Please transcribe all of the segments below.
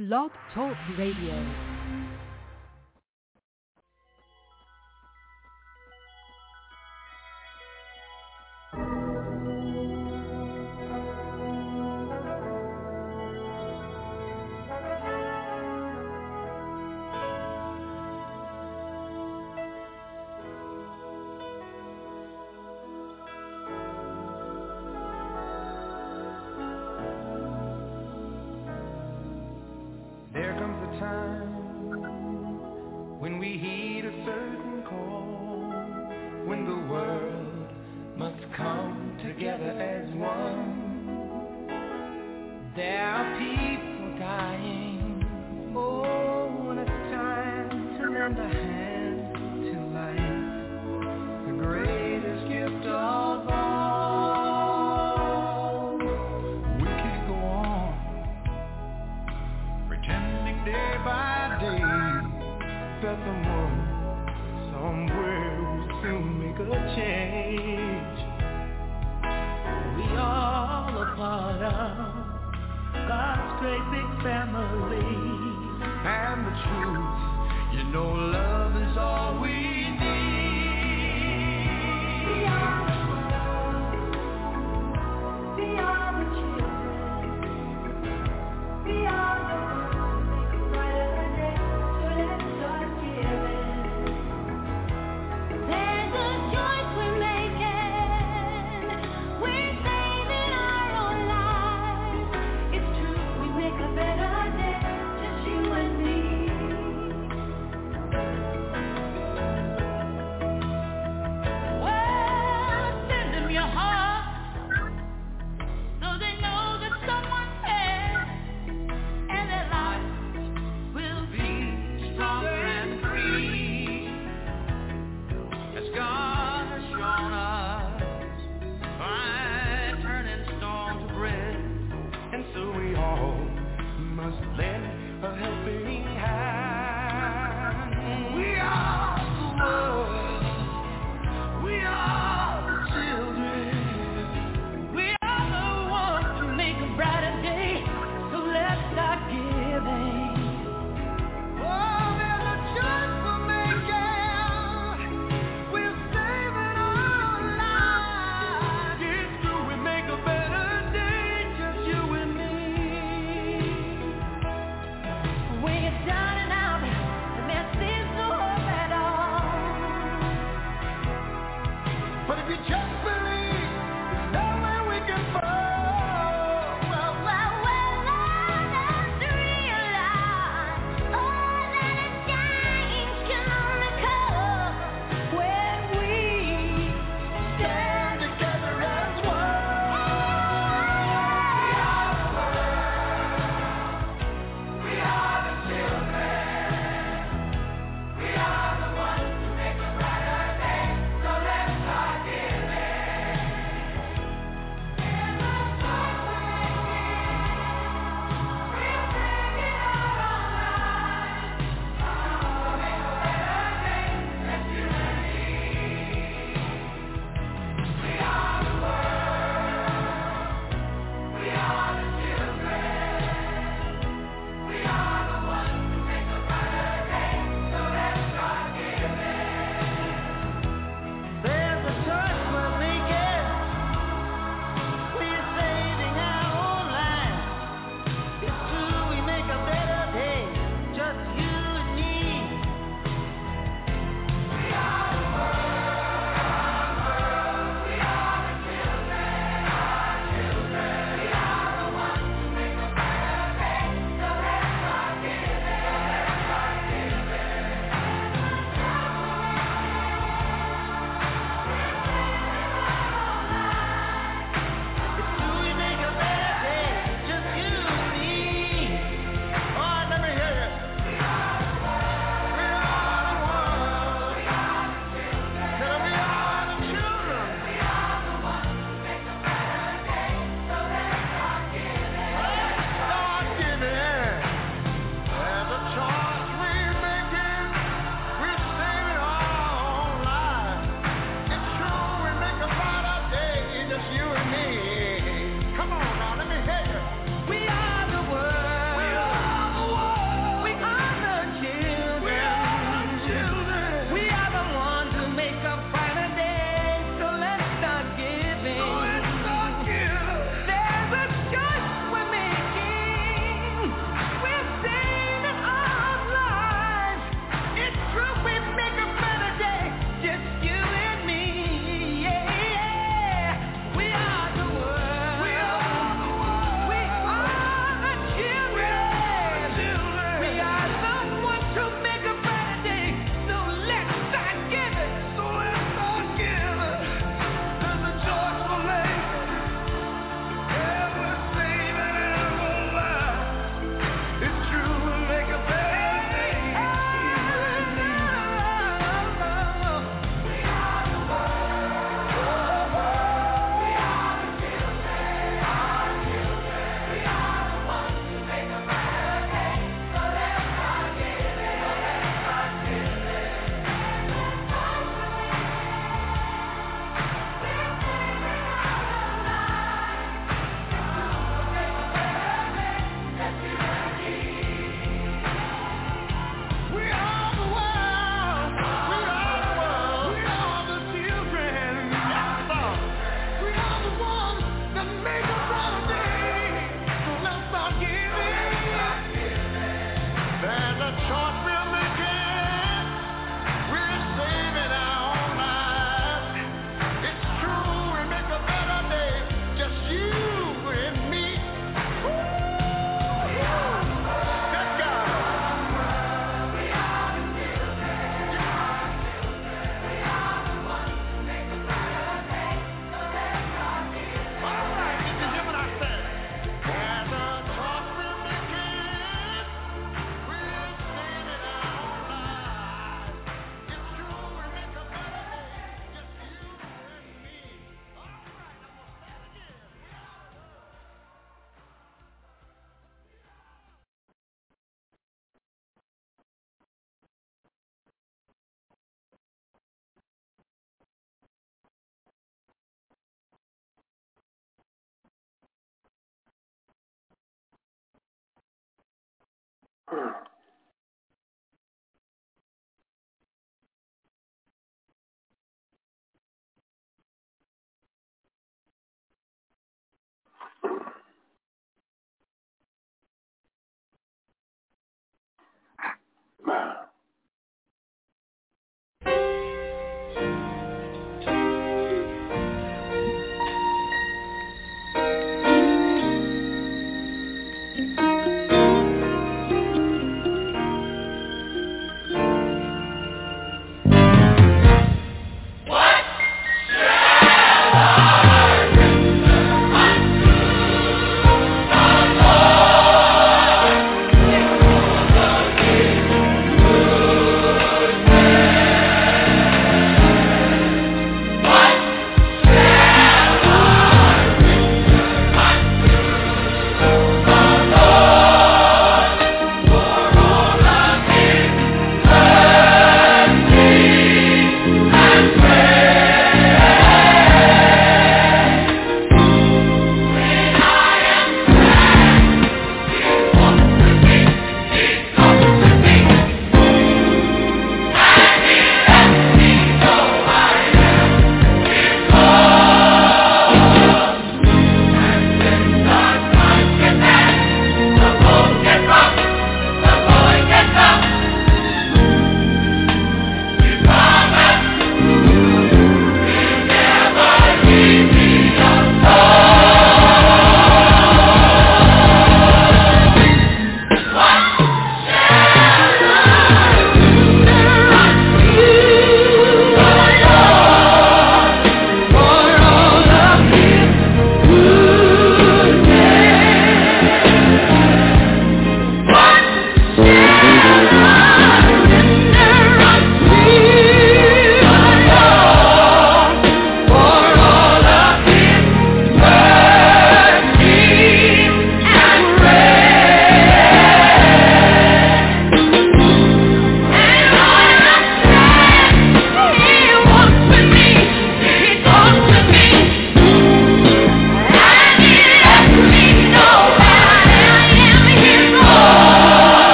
Blog Talk Radio.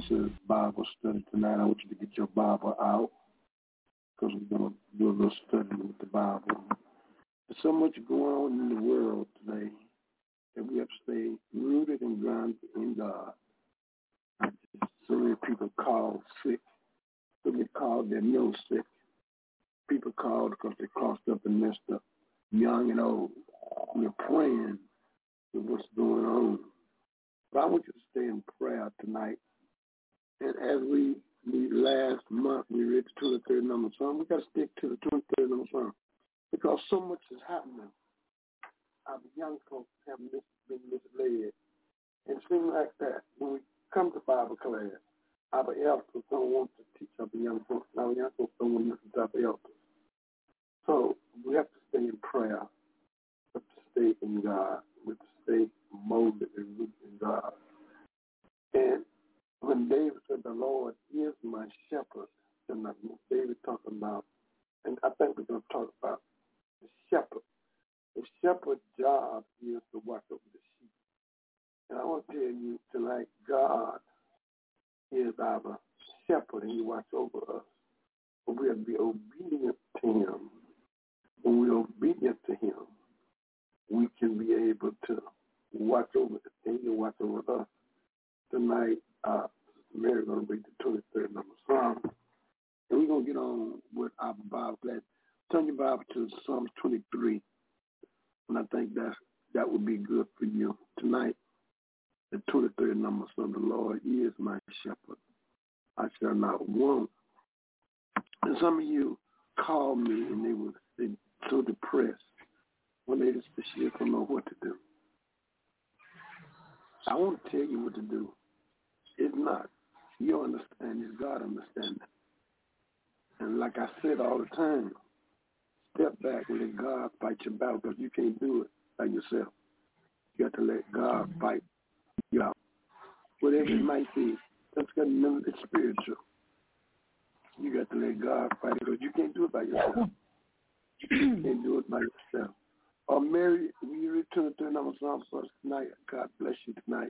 is Bible study tonight. I want you to get your Bible out because we're going to do a little study with the Bible. There's so much going on in the world today that we have to stay rooted and grounded in God. So many people called sick. So many called their no sick. People called because they crossed up and messed up, young and old. We're praying with what's going on. But I want you to stay in prayer tonight. And as we last month, we read the 23rd number song, we got to stick to the 23rd number song because so much is happening. Our young folks have been misled. And it seems like that when we come to Bible class, our elders don't want to teach our young folks. Our young folks don't want to listen to our elders. So we have to stay in prayer. We have to stay in God. We have to stay molded and rooted in God. And when David said, the Lord is my shepherd, and David talking about, and I think we're going to talk about the shepherd. The shepherd's job is to watch over the sheep. And I want to tell you tonight, God is our shepherd, and he watches over us. But we have to be obedient to him. When we're obedient to him, we can be able to watch over the thing and watch over us. Tonight, Mary's going to read the 23rd number Psalm. And we're going to get on with our Bible class. Turn your Bible to Psalm 23. And I think that would be good for you tonight. The 23rd number Psalm, the Lord is my shepherd. I shall not want. And some of you called me and they were so depressed when they just don't know what to do. I want to tell you what to do. It's not your understanding, it's God understanding. And like I said all the time, step back and let God fight your battle because you can't do it by yourself. You got to let God fight you out. Whatever it might be, that's got to remember it's spiritual. You got to let God fight it because you can't do it by yourself. You can't do it by yourself. Mary, will you return to another song for us tonight? God bless you tonight.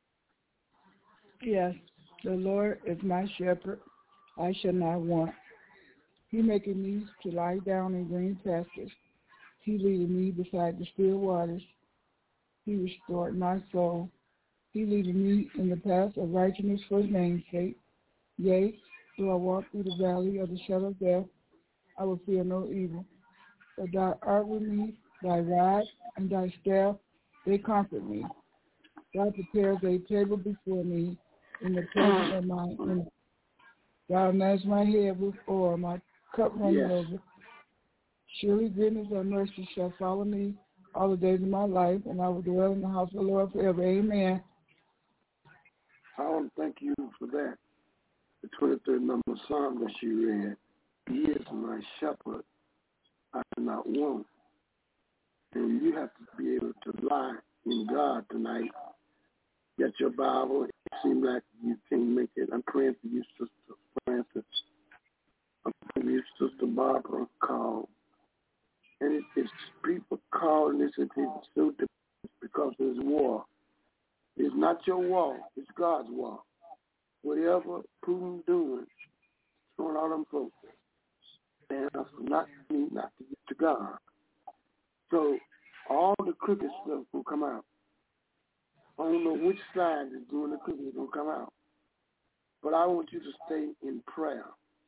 Yes, the Lord is my shepherd. I shall not want. He maketh me to lie down in green pastures. He leadeth me beside the still waters. He restored my soul. He leadeth me in the path of righteousness for his name's sake. Yea, though I walk through the valley of the shadow of death, I will fear no evil. For thou art with me, thy rod and thy staff, they comfort me. Thou preparest a table before me in the presence of my enemies. Thou anointest my head with oil, my cup runneth over. Surely goodness and mercy shall follow me all the days of my life, and I will dwell in the house of the Lord forever. Amen. I want to thank you for that. The 23rd number Psalm that she read. He is my shepherd. I do not want. And you have to be able to lie in God tonight. Get your Bible. It seems like you can't make it. I'm praying for you, Sister Francis. I'm praying for you, Sister Barbara called. And it's people calling this and people so depressed because there's war. It's not your war. It's God's war. Whatever Putin doing, throwing all them folks, and not me, not to get to God. So all the crooked stuff will come out. I don't know which side is doing the crooked is going to come out. But I want you to stay in prayer.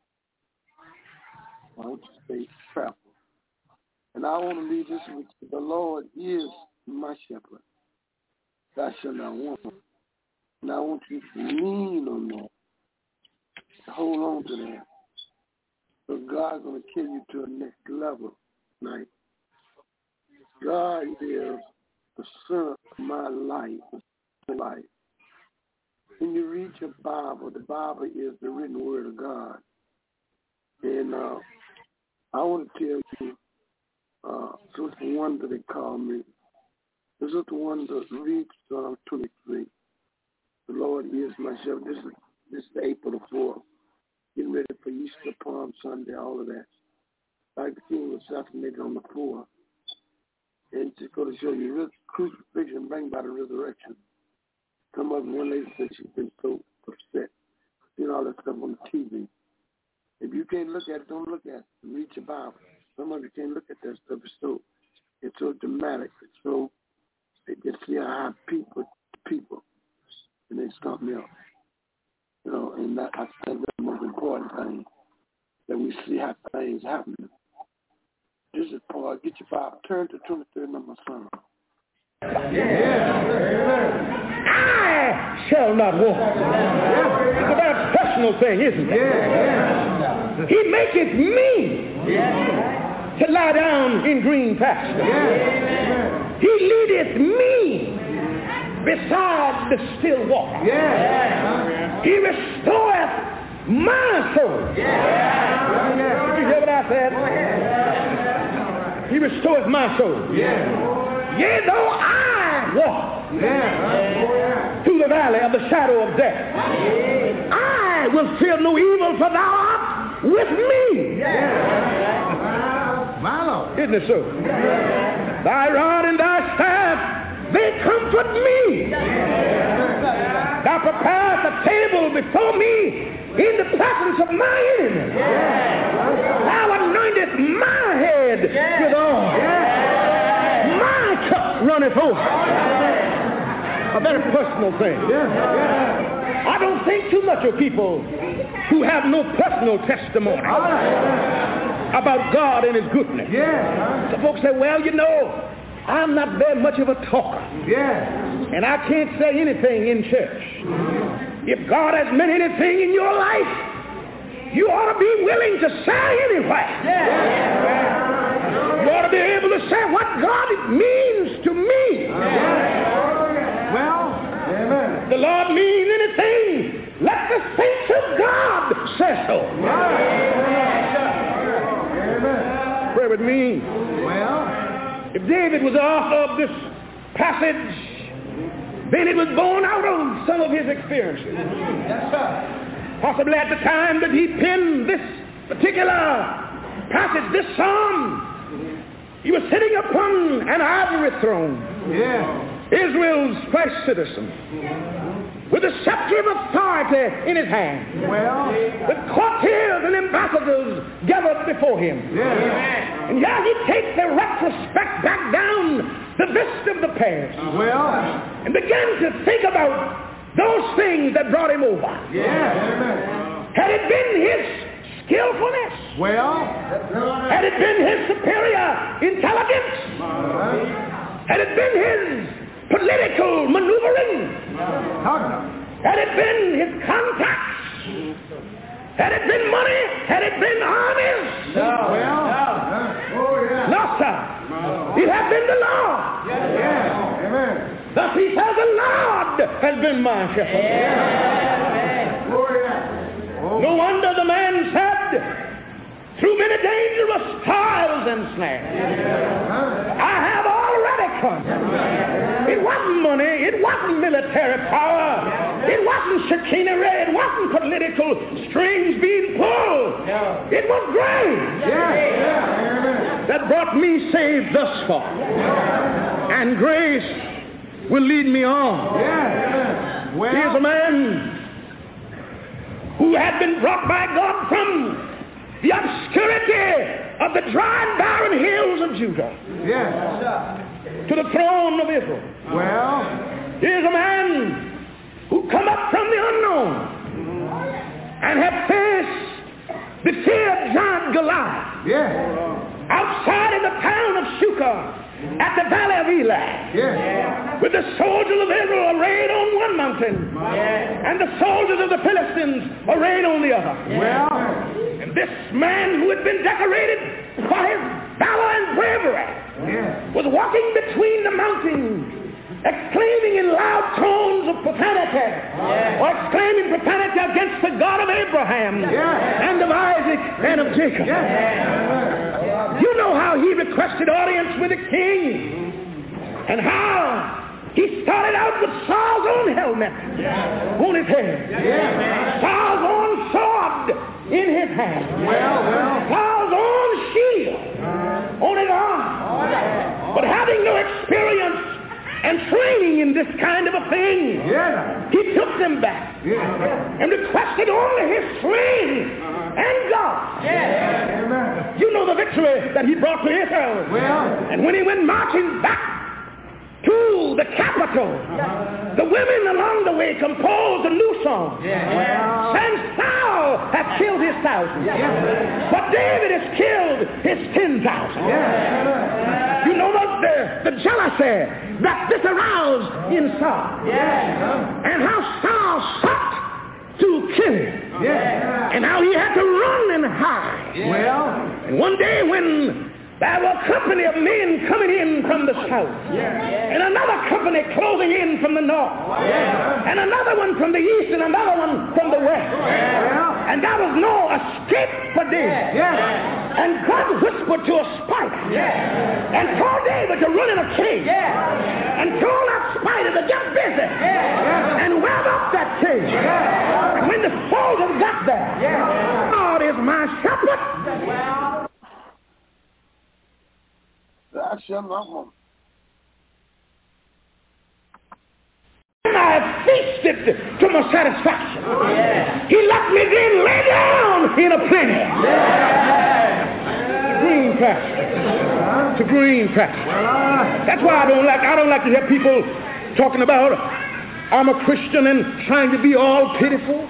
I want you to stay prayerful. And I want to leave this with you. The Lord is my shepherd. Thou shalt not want. And I want you to lean on that. Hold on to that. So God's going to carry you to the next level tonight. God is the center of my life. When you read your Bible, the Bible is the written word of God. And I want to tell you, Sister Wonder, they call me. Sister Wonder, read Psalm 23. The Lord is my shepherd. This is April the 4th. Getting ready for Easter, Palm Sunday, all of that. Like the King was assassinated on the 4th. And just go to show you, crucifixion bring by the resurrection. Some of them, one lady said she's been so upset seen all that stuff on the TV. If you can't look at it, don't look at it. Read your Bible. Some of you can't look at that stuff. It's so dramatic. It's so, they just see how people, and they stop me up. You know, and that, I think that's the most important thing, that we see how things happening. This is Paul. Get your Bible. Turn to 23rd number Psalm. I shall not walk. It's a very personal thing, isn't it? He maketh me to lie down in green pastures. He leadeth me beside the still water. He restoreth my soul. Did you hear what I said? He restoreth my soul. Yea, though I walk through the valley of the shadow of death, I will fear no evil, for thou art with me. My Lord. Isn't it so? Thy rod and thy staff, they comfort me. Thou preparest a table before me in the presence of my enemies. Thou anointest my head with oil. My cup runneth over. A very personal thing. I don't think too much of people who have no personal testimony about God and His goodness. Some folks say, well, you know, I'm not very much of a talker. And I can't say anything in church. If God has meant anything in your life, you ought to be willing to say anyway. You ought to be able to say what God means to me. Well, the Lord means anything. Let the saints of God say so. Pray with me. Well, if David was the author of this passage, then it was born out of some of his experiences. Possibly at the time that he penned this particular passage, this psalm, he was sitting upon an ivory throne, Israel's first citizen, with a scepter of authority in his hand, with courtiers and ambassadors gathered before him. And yeah, he takes a retrospect back down the vista of the past, and began to think about those things that brought him over. Had it been his skillfulness? Had it been his superior intelligence? Had it been his political maneuvering? Had it been his contacts? Had it been money? Had it been armies? No, sir. It had been the Lord. Thus he says, the Lord has been my shepherd. No wonder the man said, through many dangerous trials and snares, I have already come. It wasn't money, it wasn't military power, it wasn't chicanery, it wasn't political strings being pulled. It was grace that brought me saved thus far. And grace will lead me on. Here's a man who had been brought by God from the obscurity of the dry and barren hills of Judah to the throne of Israel. Here's a man who come up from the unknown and have faced the feared giant Goliath outside in the town of Shukah at the valley of Elah, with the soldiers of Israel arrayed on one mountain and the soldiers of the Philistines arrayed on the other. And this man who had been decorated for his valor and bravery was walking between the mountains, exclaiming in loud tones of profanity, or exclaiming profanity against the God of Abraham and of Isaac and of Jacob. You know how he requested audience with the king, and how he started out with Saul's own helmet on his head, Saul's own sword in his hand, Saul's own shield on his arm. But having no experience and training in this kind of a thing. Yeah. He took them back and requested only his sling and God. Amen. You know the victory that he brought to Israel. Well. And when he went marching back to the capital, the women along the way composed a new song. Saying, Saul hath killed his 1,000, but David has killed his 10,000. You know the jealousy that this aroused in Saul. And how Saul sought to kill him. And how he had to run and hide. And one day when there were a company of men coming in from the south, and another company closing in from the north, and another one from the east, and another one from the west. And there was no escape for David. And God whispered to a spider and told David to run in a cave, and told that spider to get busy and web up that cave. And when the soldiers got there, God is my shepherd. I shall not want. And I have feasted to my satisfaction. He let me then lay down in a plenty. It's a green pasture. It's a green pasture. That's why I don't like to hear people talking about I'm a Christian and trying to be all pitiful.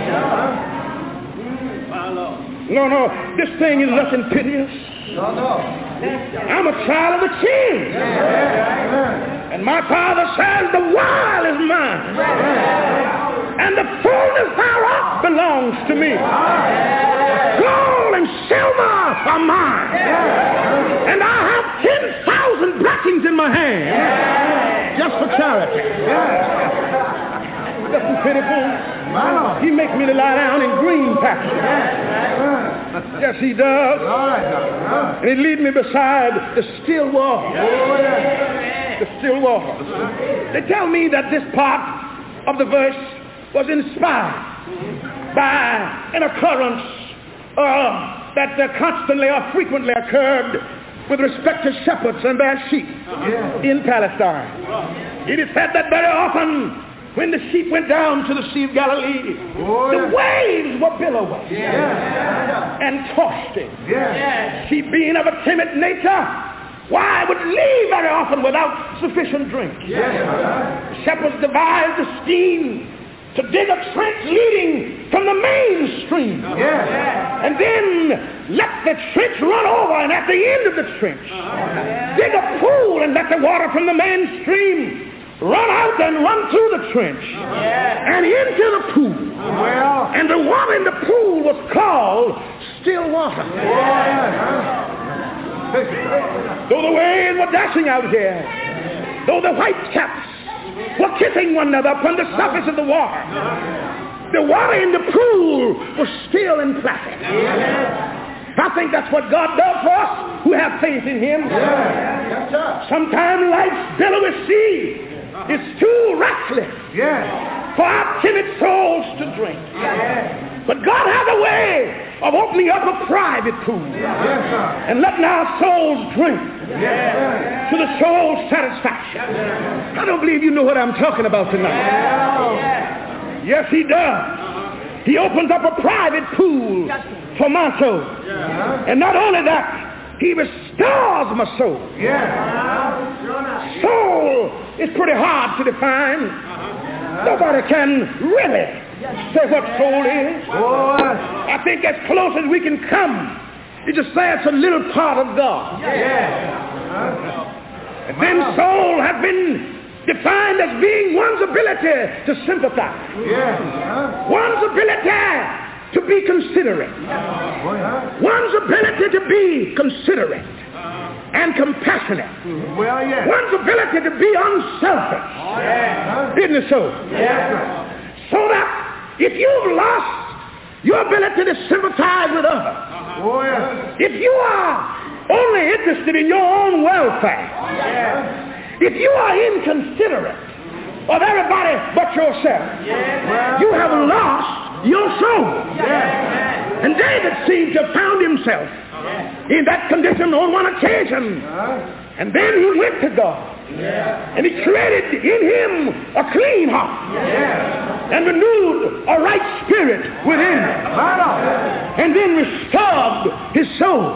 No, this thing is nothing piteous. I'm a child of the King. And my Father says the world is mine. And the fullness thereof belongs to me. Gold and silver are mine. And I have 10,000 blessings in my hand just for charity. Nothing pitiful. He makes me to lie down in green pastures. Yes, he does. And he leads me beside the still water. The still water. They tell me that this part of the verse was inspired by an occurrence that constantly or frequently occurred with respect to shepherds and their sheep in Palestine. It is said that very often when the sheep went down to the Sea of Galilee, the waves were billowing and tossing. Sheep being of a timid nature, why would leave very often without sufficient drink. The shepherds devised a scheme to dig a trench leading from the main stream. And then let the trench run over, and at the end of the trench, dig a pool and let the water from the main stream run out and run through the trench and into the pool. And the water in the pool was called still water. Though the waves were dashing out here, though the whitecaps were kissing one another upon the surface of the water in the pool was still and placid. I think that's what God does for us who have faith in him. Sometimes life's billowy sea is too restless for our timid souls to drink. But God has a way of opening up a private pool and letting our souls drink to the soul's satisfaction. I don't believe you know what I'm talking about tonight. Yes, he does. He opens up a private pool for my soul. And not only that, he restores my soul. Soul is pretty hard to define. Nobody can really say what soul is. I think as close as we can come is to say it's a little part of God. And then soul has been defined as being one's ability to sympathize. One's ability to be considerate. One's ability to be considerate and compassionate. One's ability to be unselfish. Isn't it so? So that if you've lost your ability to sympathize with others, if you are only interested in your own welfare, if you are inconsiderate of everybody but yourself, you have lost your soul. And David seemed to have found himself in that condition on one occasion. And then he went to God. And he created in him a clean heart. And renewed a right spirit within him. And then restored his soul.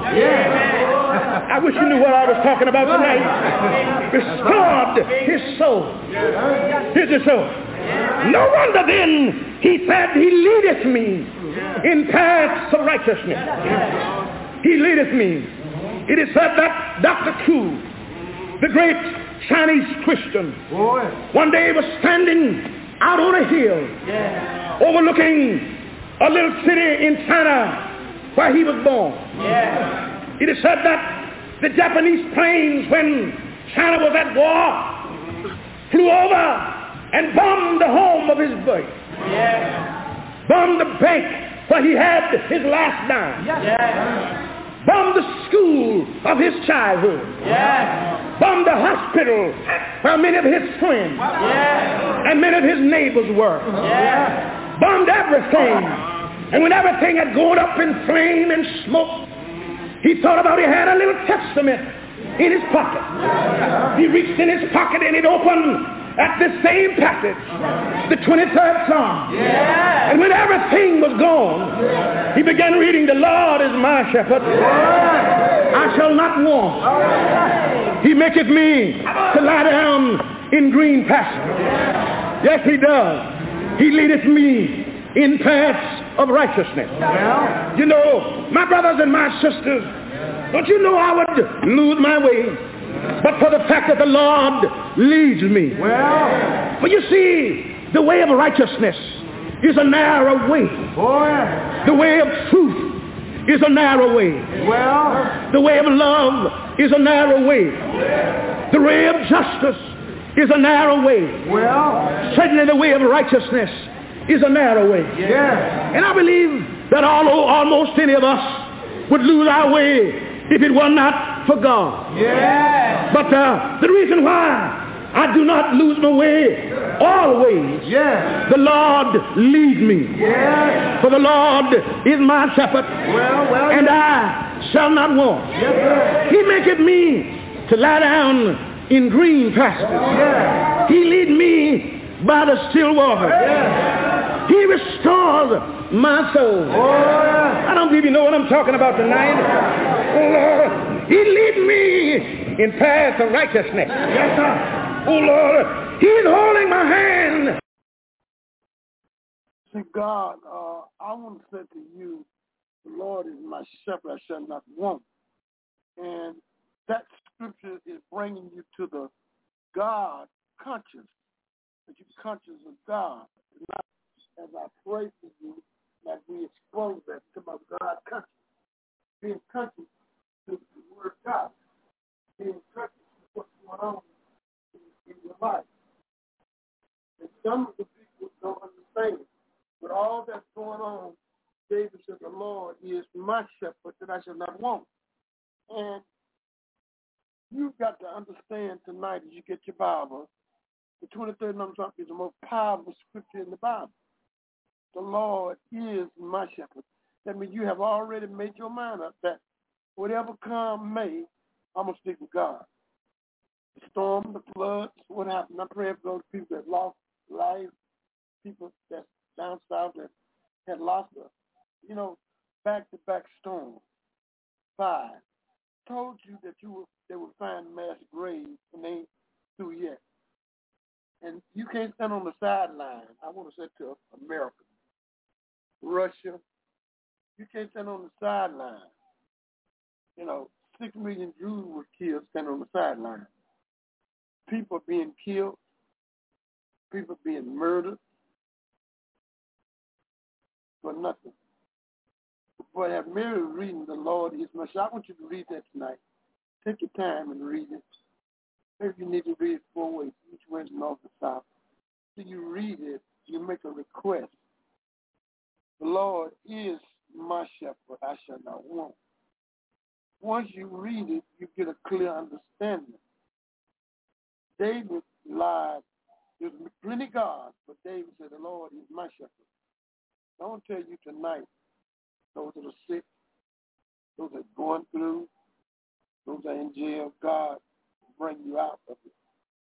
I wish you knew what I was talking about tonight. Restored his soul. His soul. No wonder then he said, he leadeth me in paths of righteousness. He leadeth me. It is said that Dr. Koo, the great Chinese Christian, one day was standing out on a hill overlooking a little city in China where he was born. It is said that the Japanese planes, when China was at war, flew over and bombed the home of his birth. Bombed the bank where he had his last dime. Bombed the school of his childhood. Bombed the hospital where many of his friends and many of his neighbors were. Bombed everything. And when everything had gone up in flame and smoke, he thought about he had a little testament in his pocket. He reached in his pocket and it opened at the same passage, the 23rd Psalm. And when everything was gone, he began reading, the Lord is my shepherd. I shall not want. He maketh me to lie down in green pastures. Yes, he does. He leadeth me in paths of righteousness. You know, my brothers and my sisters, don't you know I would lose my way but for the fact that the Lord leads me. But you see, the way of righteousness is a narrow way. The way of truth is a narrow way. The way of love is a narrow way. The way of justice is a narrow way. Certainly the way of righteousness is a narrow way. And I believe that although almost any of us would lose our way if it were not for God. But the reason why I do not lose my way always, the Lord leads me. For the Lord is my shepherd, and I shall not want. He maketh me to lie down in green pastures. He lead me by the still water. He restores my soul. I don't believe you know what I'm talking about tonight. Oh Lord, he lead me in paths of righteousness. Oh Lord, he's holding my hand. See, God, I want to say to you, the Lord is my shepherd, I shall not want. And that scripture is bringing you to the God conscious, that you're conscious of God. Not as I pray for you, that we expose that to my God conscious. Being conscious to the word of God. Being conscious of what's going on in your life. And some of the people don't understand. But all that's going on, David said, the Lord is my shepherd that I shall not want. And you've got to understand tonight as you get your Bible, the 23rd number is the most powerful scripture in the Bible. The Lord is my shepherd. That means you have already made your mind up that whatever come may, I'm going to stick with God. The storm, the floods, what happened? I'm praying for those people that lost life, people that's down south that had lost back-to-back storms. 5. Told you that they would find mass graves and they ain't through yet. And you can't stand on the sideline. I want to say to America, Russia, you can't stand on the sideline. 6 million Jews were killed standing on the sideline. People being killed, people being murdered for nothing. But have Mary reading the Lord is my shepherd. I want you to read that tonight. Take your time and read it. Maybe you need to read it 4 ways, each west, north, and south. So you read it, you make a request. The Lord is my shepherd, I shall not want. Once you read it, you get a clear understanding. David lied. There's plenty gods, but David said, the Lord is my shepherd. I want to tell you tonight, those that are sick, those that are going through, those that are in jail, God will bring you out of it.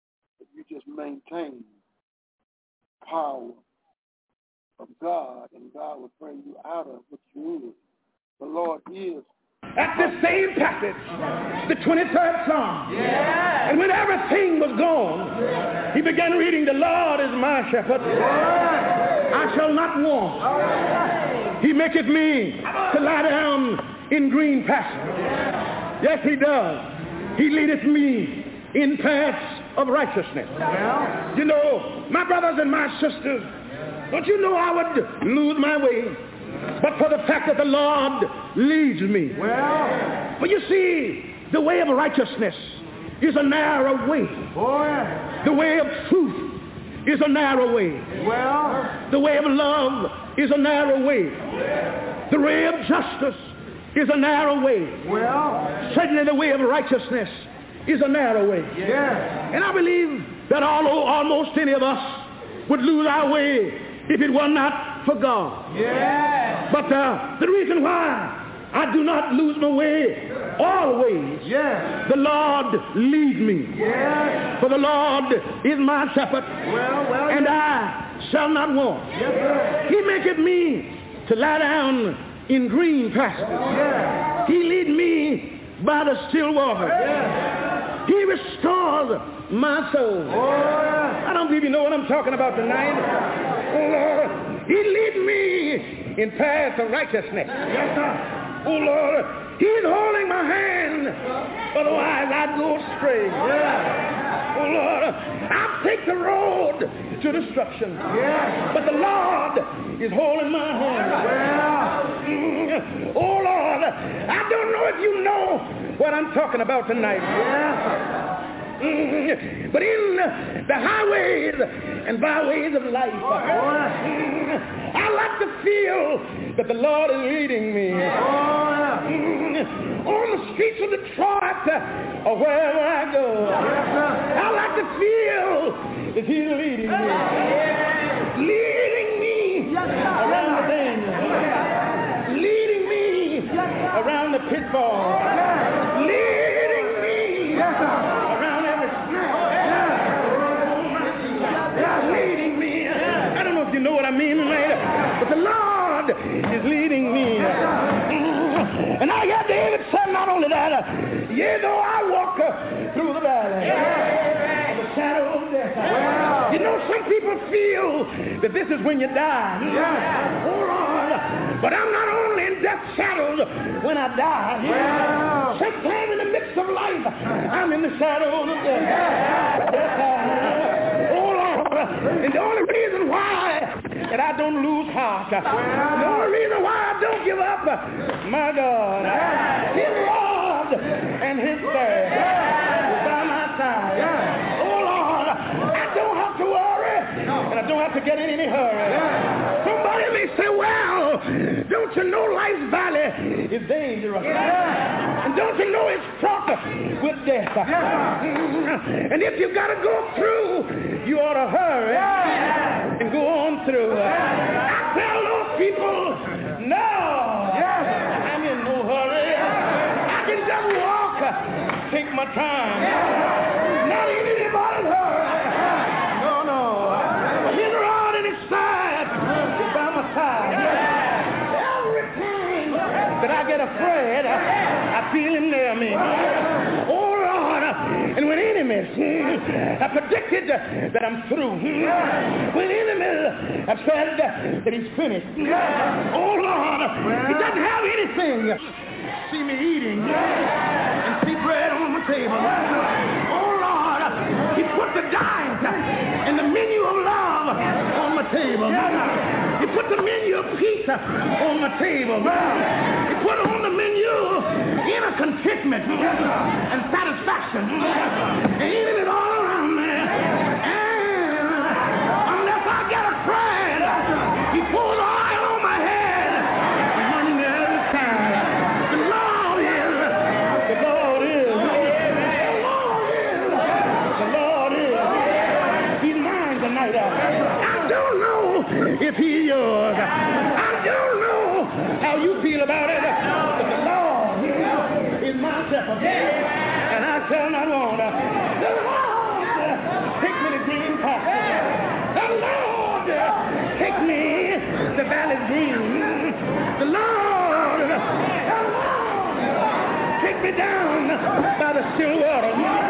just maintain the power of God, and God will bring you out of what you're in. The Lord is. At this same passage, the 23rd Psalm, and when everything was gone, he began reading, the Lord is my shepherd, I shall not want. He maketh me to lie down in green pastures. Yes, he does. He leadeth me in paths of righteousness. You know, my brothers and my sisters, don't you know I would lose my way, but for the fact that the Lord leads me. But you see, the way of righteousness is a narrow way. The way of truth is a narrow way. The way of love is a narrow way. The way of justice is a narrow way. Certainly the way of righteousness is a narrow way. And I believe that although almost any of us would lose our way if it were not for God. But the reason why I do not lose my way always, the Lord leads me. For the Lord is my shepherd, and I shall not want. He maketh me to lie down in green pastures. He lead me by the still water. He restores my soul. I don't believe you know what I'm talking about tonight. Oh, Lord, he lead me in paths of righteousness. Oh, Lord, he's holding my hand, otherwise I'd go astray. Oh, Lord, I'll take the road to destruction, but the Lord is holding my hand. Oh, Lord, I don't know if you know what I'm talking about tonight. But in the highways and byways of life, I like to feel that the Lord is leading me. On the streets of Detroit or wherever I go, I like to feel that he's leading me. Leading me around the danger. Leading me around the pitfall. Leading me around every leading me. I don't know if you know what I mean tonight, but the Lord is leading me. And I got David said not only that, yea, though I walk through the valley of the shadow of death. You know, some people feel that this is when you die. Oh, Lord, but I'm not only in death's shadows when I die. Sometime in the midst of life, I'm in the shadow of death. And the only reason why that I don't lose heart, the only reason why I don't give up, my God, his rod and his staff is by my side. Oh, Lord, I don't have to worry, and I don't have to get in any hurry. Somebody may say, well, don't you know life's valley is dangerous? And don't you know it's fraught with death? And if you've got to go through, you ought to hurry and go on through. I tell those people, no, I'm in no hurry. I can just walk, take my time. Not in anybody's hurry. No. His rod and his side is by my side. Every time that I get afraid, I feel him near me. Oh, Lord, and when enemies have predicted that I'm through, when enemies have said that he's finished, oh, Lord, he doesn't have anything. See me eating and see bread on my table. Oh, Lord, he put the diet and the menu of love on my table. He put the menu of peace on my table. He put on the menu inner contentment and satisfaction. And enemies all around me. And unless I get afraid, he pours oil on my head and money every time. The Lord is. He's mine tonight. I don't know if he's yours. I don't know how you feel about it, but the Lord is my shepherd, and I shall not want. The Lord takes me to green me down by the still water.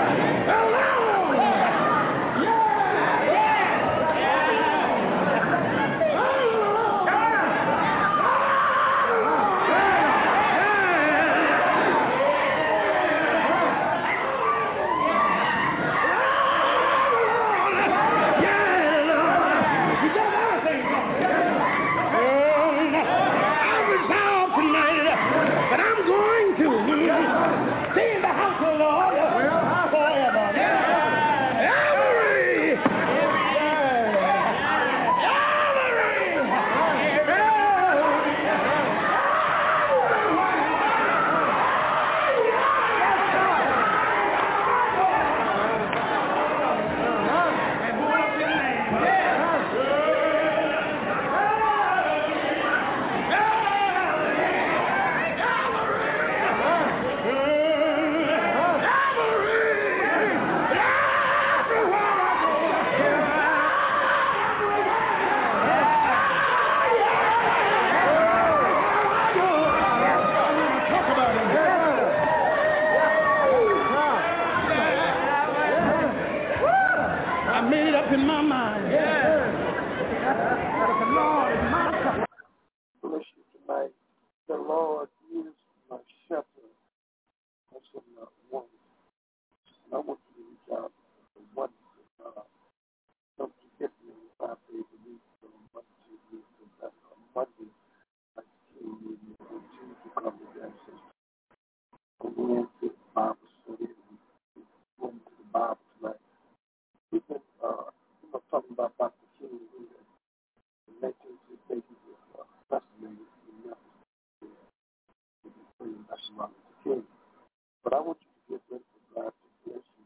But I want you to get ready for God to bless you.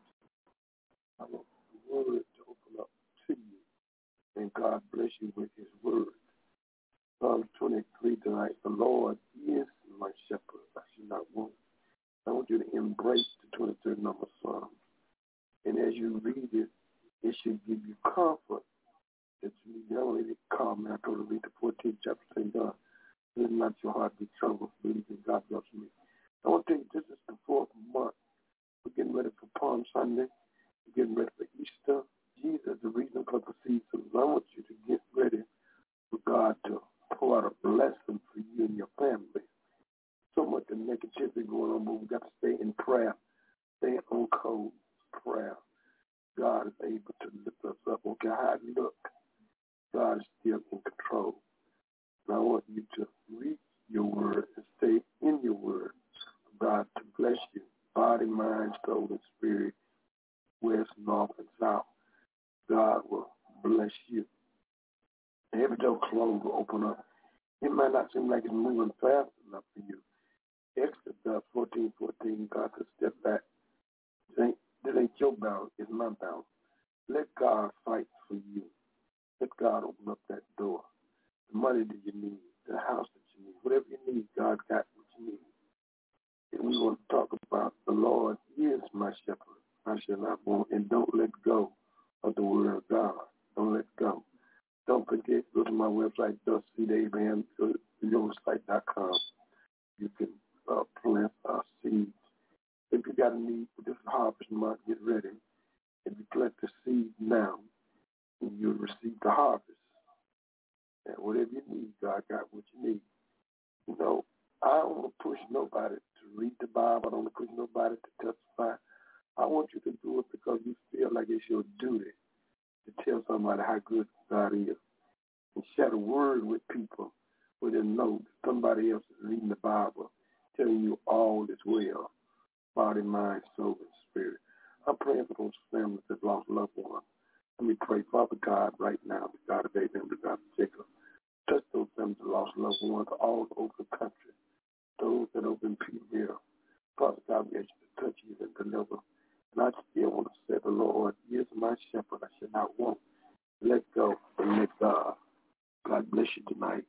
I want the word to open up to you. And God bless you with his word. Psalms 23 tonight. The Lord is my shepherd. I should not want. I want you to embrace the 23rd number Psalm. And as you read it, it should give you comfort that you need not only to calm. I go to read the 14th chapter, saying, God, let not your heart be troubled. Believe in God loves me. I want to tell you, this is the 4th month. We're getting ready for Palm Sunday. We're getting ready for Easter. Jesus is the reason for the season. I want you to get ready for God to pour out a blessing for you and your family. So much of negativity going on, but we've got to stay in prayer. Stay on code prayer. God is able to lift us up. Okay, how it look, God is still in control. And I want you to read your word and stay in your word. God to bless you, body, mind, soul, and spirit, west, north, and south. God will bless you. Every door closed will open up. It might not seem like it's moving fast enough for you. Exodus 14:14, God said, step back. This ain't your battle, it's my battle. Let God fight for you. Let God open up that door. The money that you need, the house that you need, whatever you need, God got what you need. And we want to talk about the Lord is my shepherd. I shall not want, and don't let go of the word of God. Don't let go. Don't forget, go to my website, thusseedabraham.com. You can plant seeds. If you got a need for this harvest month, get ready. If you plant the seed now, you'll receive the harvest. And whatever you need, God got what you need. You know, I don't want to push nobody to read the Bible. I don't want to push nobody to testify. I want you to do it because you feel like it's your duty to tell somebody how good God is. And share the word with people where they know that somebody else is reading the Bible, telling you all is well, body, mind, soul, and spirit. I'm praying for those families that lost loved ones. Let me pray, Father God, right now, the God of Abraham, the God of Jacob. Touch those families that lost loved ones all over the country. Those that are in Peterville. Father God, we ask you to touch you and deliver. And I still want to say, the Lord is my shepherd. I shall not want. Let go and let God. God bless you tonight.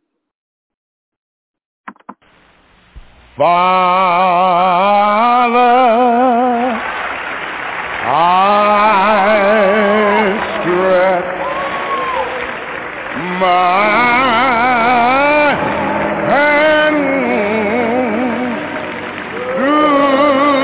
Father, I stretch my hand to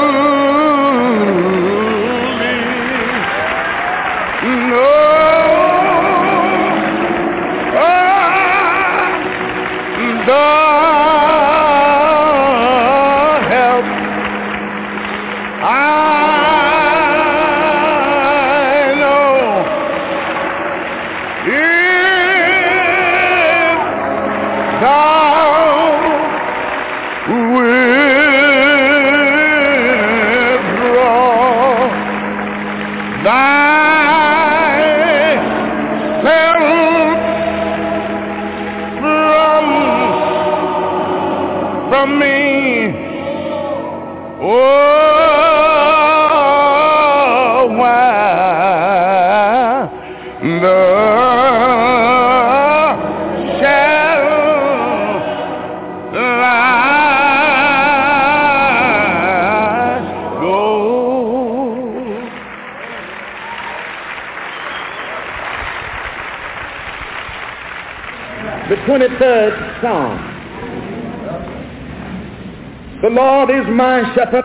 the light go. The 23rd Psalm. The Lord is my shepherd,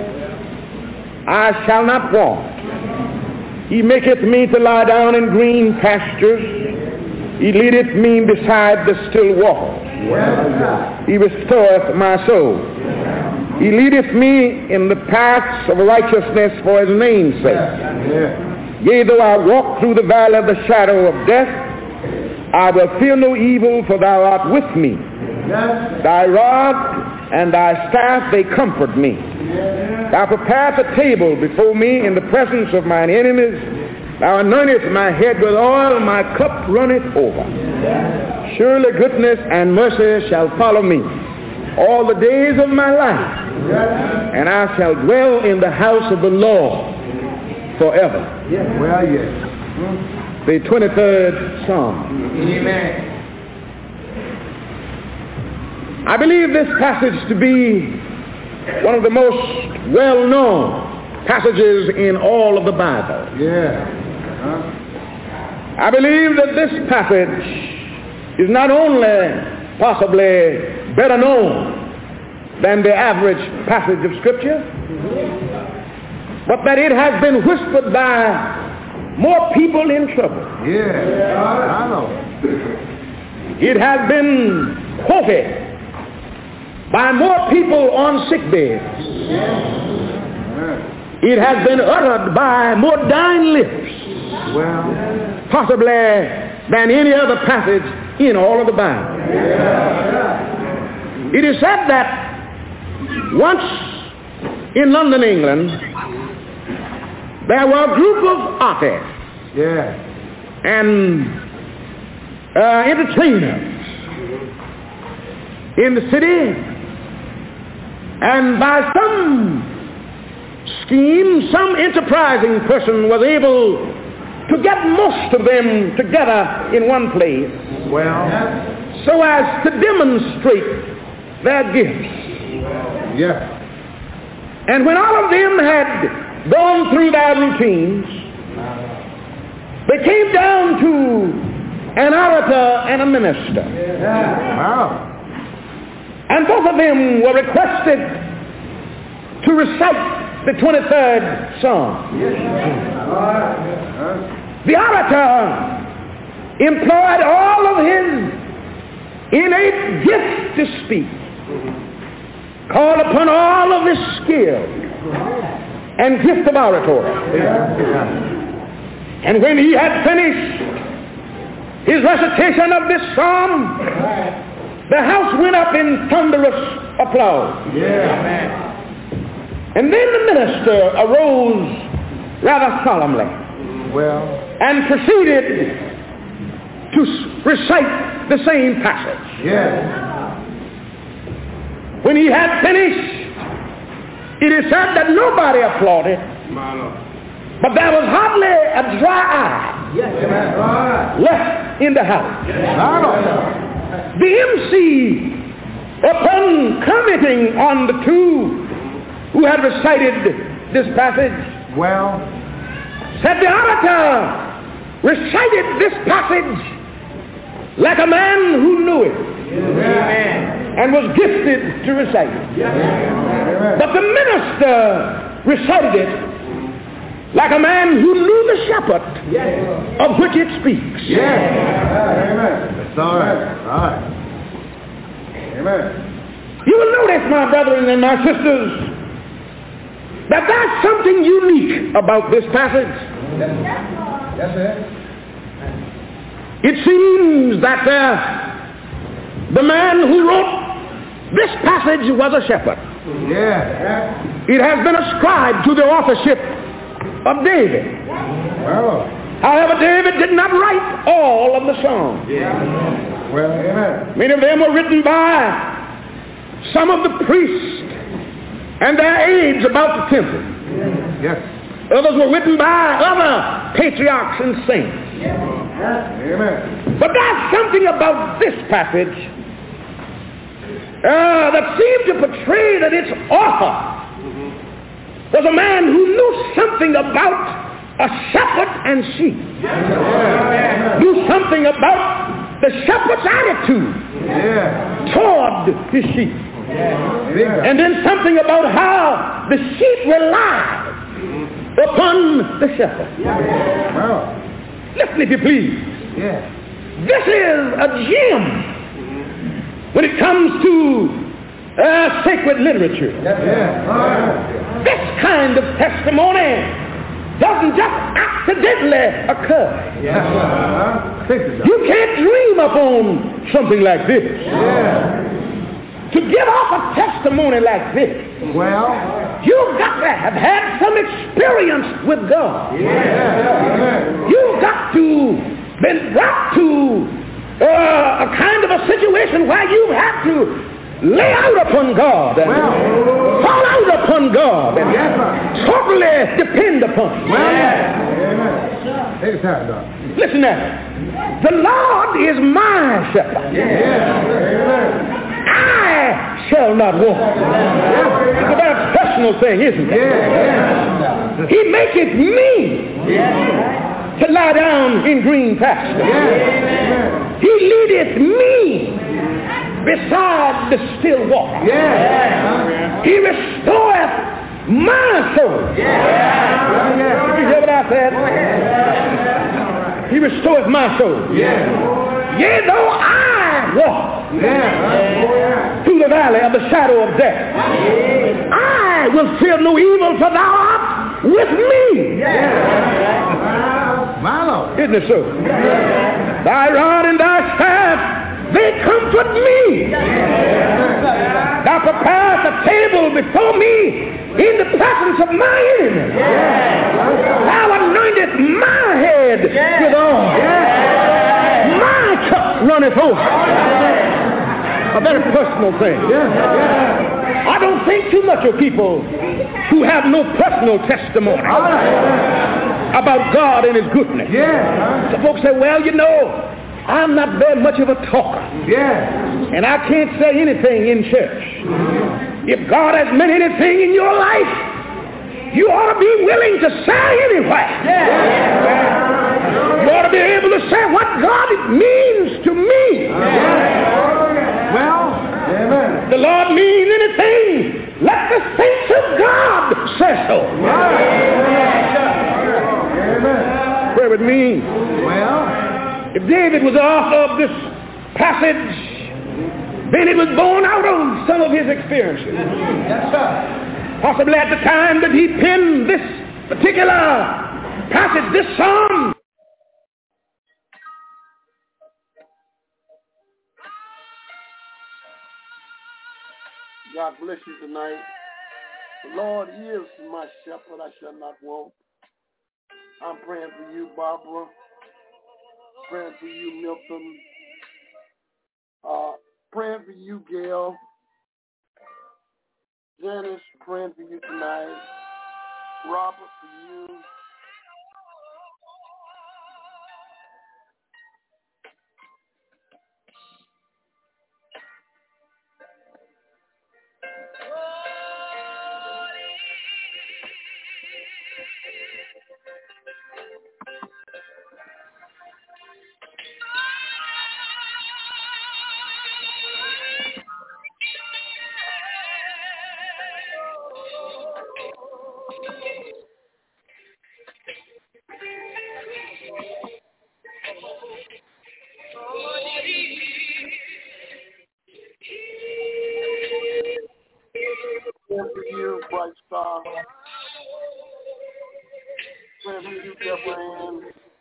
I shall not want. He maketh me to lie down in green pastures. He leadeth me beside the still waters. He restoreth my soul. He leadeth me in the paths of righteousness for his name's sake. Yea, though I walk through the valley of the shadow of death, I will fear no evil, for thou art with me. Thy rod and thy staff, they comfort me. Thou preparest a table before me in the presence of mine enemies. Thou anointest my head with oil, my cup runneth over. Surely goodness and mercy shall follow me all the days of my life, and I shall dwell in the house of the Lord forever. Well, yes. The 23rd Psalm. Amen. I believe this passage to be one of the most well-known passages in all of the Bible. Yeah. I believe that this passage is not only possibly better known than the average passage of Scripture, but that it has been whispered by more people in trouble. Yeah. I know. It has been quoted by more people on sick beds. It has been uttered by more dying lips, possibly than any other passage in all of the Bible. It is said that once in London, England, there were a group of artists and entertainers in the city, and by some scheme, some enterprising person was able to get most of them together in one place so as to demonstrate their gifts. And when all of them had gone through their routines, they came down to an orator and a minister. And both of them were requested to recite the 23rd Psalm. The orator employed all of his innate gift to speak, called upon all of his skill and gift of oratory. And when he had finished his recitation of this psalm, the house went up in thunderous applause. And then the minister arose rather solemnly and proceeded to recite the same passage. When he had finished, it is said that nobody applauded, but there was hardly a dry eye left in the house. The MC, upon commenting on the two who had recited this passage, said the orator recited this passage like a man who knew it and was gifted to recite it. But the minister recited it like a man who knew the shepherd of which it speaks. That's all right. Amen. You will notice, my brethren and my sisters, that there's something unique about this passage. That's it. It seems that the man who wrote this passage was a shepherd. It has been ascribed to the authorship of David. However, David did not write all of the Psalms. Many of them were written by some of the priests and their aides about the temple. Others were written by other patriarchs and saints. Amen. But there's something about this passage that seemed to portray that its author was a man who knew something about a shepherd and sheep. Knew something about the shepherd's attitude toward his sheep. And then something about how the sheep relied upon the shepherd. Listen if you please. This is a gem when it comes to sacred literature. This kind of testimony doesn't just accidentally occur. You can't dream upon something like this. To give off a testimony like this, you've got to have had some experience with God. You've got to been brought to a kind of a situation where you have to lay out upon God and fall out upon God and totally depend upon Him. Listen now. The Lord is my shepherd. I shall not want. It's a very personal thing, isn't it? He maketh me to lie down in green pastures. He leadeth me beside the still water. He restoreth my soul. Did you hear what I said? He restoreth my soul. Yea, though I walk through the valley of the shadow of death, I will fear no evil, for thou art with me. My Lord. Isn't it so? Thy rod and thy staff, they comfort me. Thou preparest a table before me in the presence of my enemies. Thou anointest my head with oil. My cup runneth over. A very personal thing. I don't think too much of people who have no personal testimony about God and His goodness. Some folks say, well, you know, I'm not very much of a talker. And I can't say anything in church. If God has meant anything in your life, you ought to be willing to say anyway. You ought to be able to say what God means to me. The Lord means anything. Let the saints of God say so. Pray with me. If David was the author of this passage, then it was born out of some of his experiences. Possibly at the time that he penned this particular passage, this psalm. God bless you tonight. The Lord is my shepherd, I shall not want. I'm praying for you, Barbara. Praying for you, Milton. Praying for you, Gail. Janice, praying for you tonight. Robert, for you. Praying for you, Bright Star. Praying for you, Deborah Ann.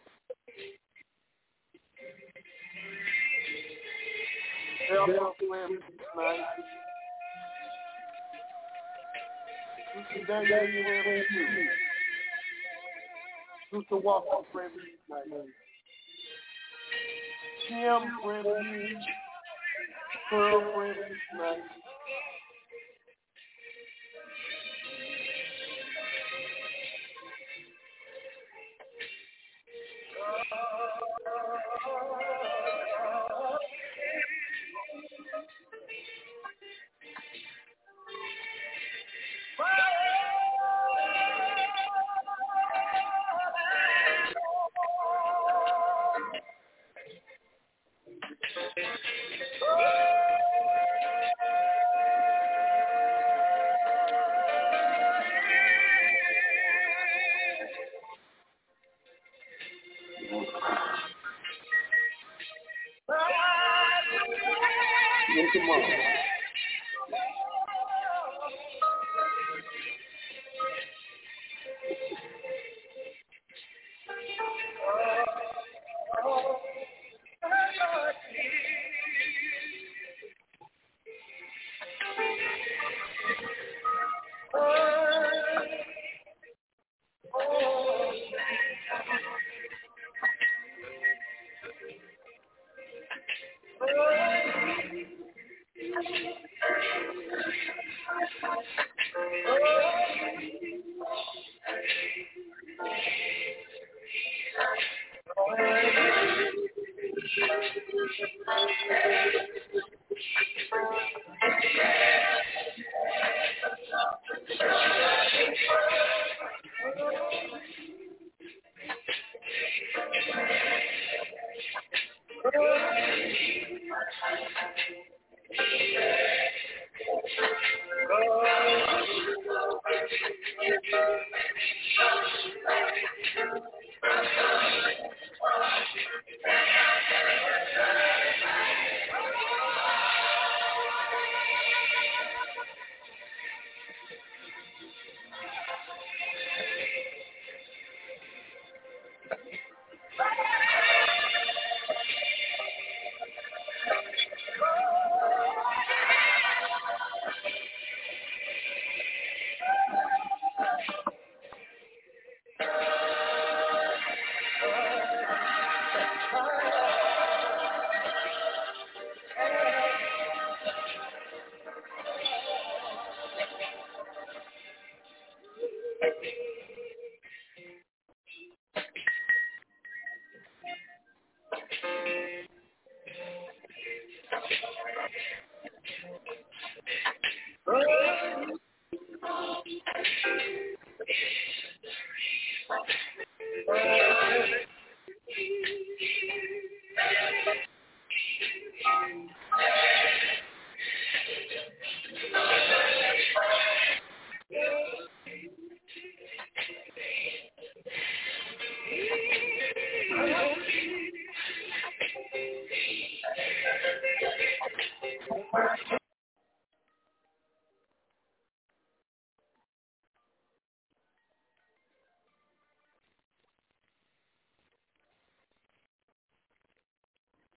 Elmo, praying for you tonight. Sister Daniel, praying for you. Sister Walker, praying for you tonight. Kim, praying for you. Pearl, praying for you tonight.